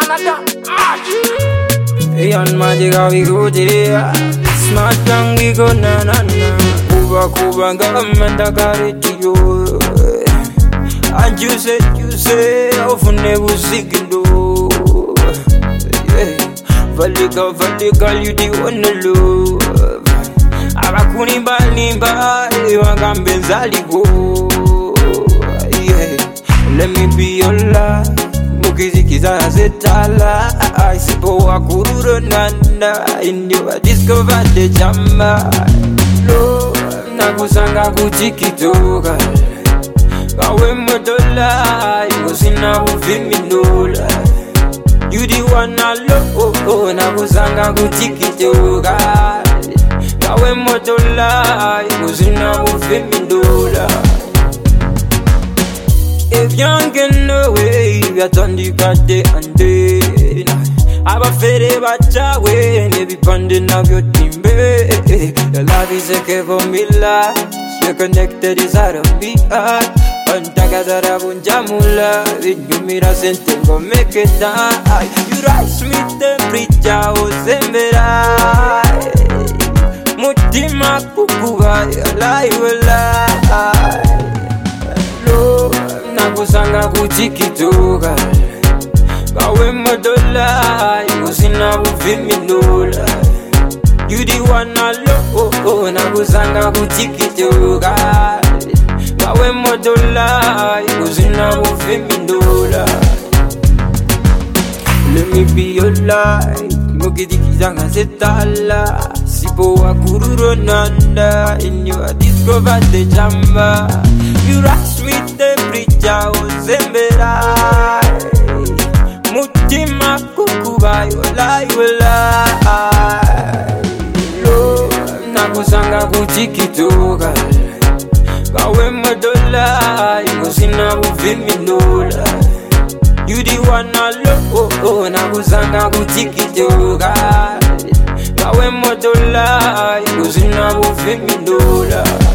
Yon magic how we go today. Smart gang we go na na na. Kuba government I got it to you. And you say often never seek do. Vertical you the one love. Abakuni balimba wagambe zaligo. Let me be your love. Mukizikiza zetala. I sipo wakururo nanda. In you I discovered the jamba. Lo nakusanga kuchikitoka. Kawe modola. Yosina uviminola. You the one I love. Nakusanga kuchikitoka. Kawe modola. Yosina uviminola. If young can know way, we are turn the day and day. Aba fere bacha way, never pandin of your team. Your love is a care for me life. You're connected inside of me heart. Antagazara bunjamula, you mira sente go make it die. You rise me temperature, o sembera. Mutima kukuba, alive alive. Nakusanga kuchikitoka. Kawe modola. Yosina uviminola. You the one I love. Nakusanga kuchikitoka. Kawe modola. Yosina uviminola. Let me be your light. Mukidikizanga zetala. Sipo wakururo nanda. In you I discovered the jamba. You rush with the bridge, I was embera. Mutima kukuba, you lie. Lo, nakusanga kuchikitoka. Kawe modola, yosina uviminola. You the one I love, nakusanga kuchikitoka. Kawe modola, yosina uviminola.